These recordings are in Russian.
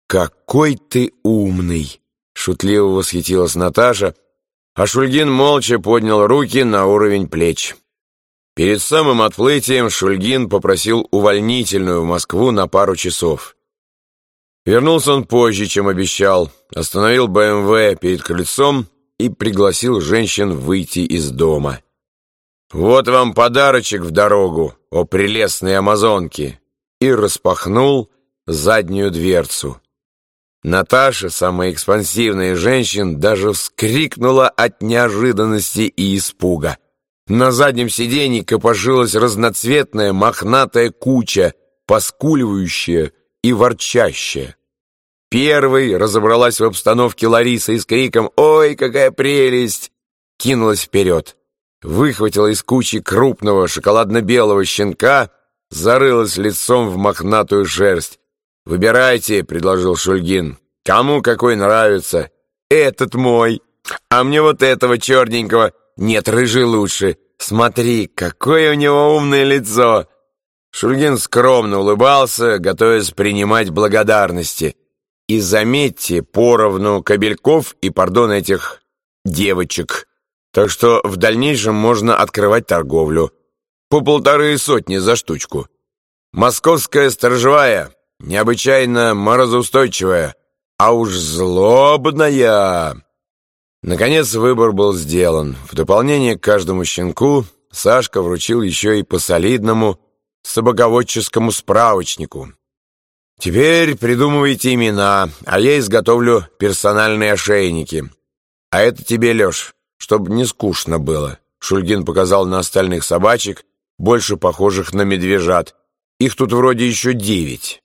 «Какой ты умный!» — шутливо восхитилась Наташа, а Шульгин молча поднял руки на уровень плеч. Перед самым отплытием Шульгин попросил увольнительную в Москву на пару часов. Вернулся он позже, чем обещал, остановил БМВ перед крыльцом и пригласил женщин выйти из дома. «Вот вам подарочек в дорогу, о прелестные амазонки!» и распахнул заднюю дверцу. Наташа, самая экспансивная из женщин, даже вскрикнула от неожиданности и испуга. На заднем сиденье копошилась разноцветная мохнатая куча, поскуливающая и ворчащая. Первой разобралась в обстановке Лариса и с криком «Ой, какая прелесть!» кинулась вперед, выхватила из кучи крупного шоколадно-белого щенка, зарылась лицом в мохнатую шерсть. «Выбирайте», — предложил Шульгин. «Кому какой нравится? Этот мой. А мне вот этого черненького. Нет, рыжий лучше. Смотри, какое у него умное лицо». Шульгин скромно улыбался, готовясь принимать благодарности. И заметьте, поровну кобельков и, пардон, этих девочек. Так что в дальнейшем можно открывать торговлю. По 1,5 за штучку. Московская сторожевая. Необычайно морозоустойчивая, а уж злобная. Наконец выбор был сделан. В дополнение к каждому щенку Сашка вручил еще и по солидному собаководческому справочнику. «Теперь придумывайте имена, а я изготовлю персональные ошейники. А это тебе, Леш, чтобы не скучно было». Шульгин показал на остальных собачек, больше похожих на медвежат. Их тут вроде еще 9.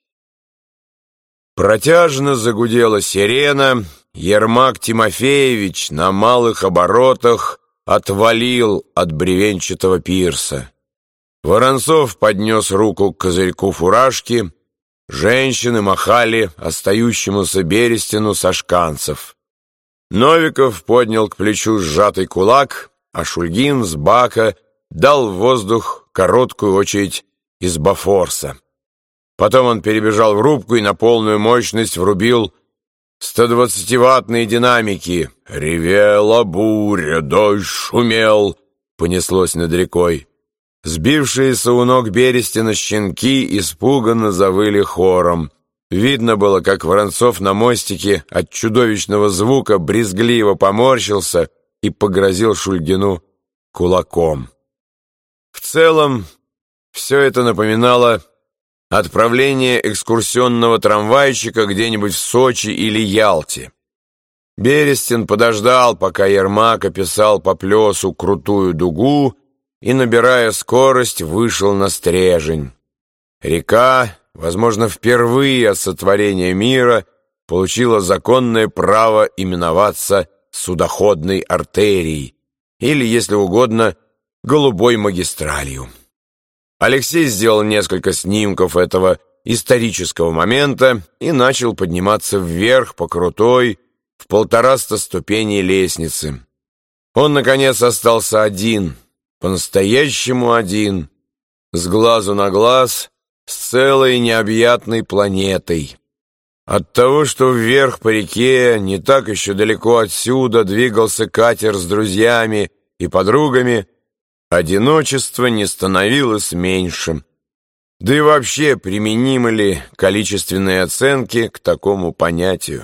Протяжно загудела сирена, Ермак Тимофеевич на малых оборотах отвалил от бревенчатого пирса. Воронцов поднес руку к козырьку фуражки, женщины махали остающемуся Берестину со шканцев. Новиков поднял к плечу сжатый кулак, а Шульгин с бака дал в воздух короткую очередь из Бафорса. Потом он перебежал в рубку и на полную мощность врубил 120-ваттные динамики. «Ревела буря, дождь шумел», понеслось над рекой. Сбившиеся у ног Берестина щенки испуганно завыли хором. Видно было, как Воронцов на мостике от чудовищного звука брезгливо поморщился и погрозил Шульгину кулаком. В целом, все это напоминало отправление экскурсионного трамвайчика где-нибудь в Сочи или Ялте. Берестин подождал, пока Ермак описал по плесу крутую дугу и, набирая скорость, вышел на стрежень. Река, возможно, впервые от сотворения мира, получила законное право именоваться судоходной артерией или, если угодно, голубой магистралью. Алексей сделал несколько снимков этого исторического момента и начал подниматься вверх по крутой, в 150 ступеней лестницы. Он, наконец, остался один, по-настоящему один, с глазу на глаз, с целой необъятной планетой. От того, что вверх по реке, не так еще далеко отсюда, двигался катер с друзьями и подругами, одиночество не становилось меньше. Да и вообще, применимы ли количественные оценки к такому понятию?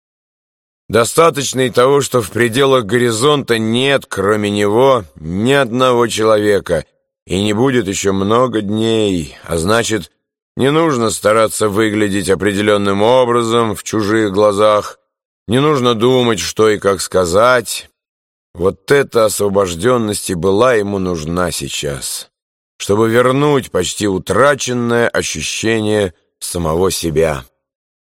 Достаточно и того, что в пределах горизонта нет, кроме него, ни одного человека, и не будет еще много дней, а значит, не нужно стараться выглядеть определенным образом в чужих глазах, не нужно думать, что и как сказать. Вот эта освобожденность и была ему нужна сейчас, чтобы вернуть почти утраченное ощущение самого себя.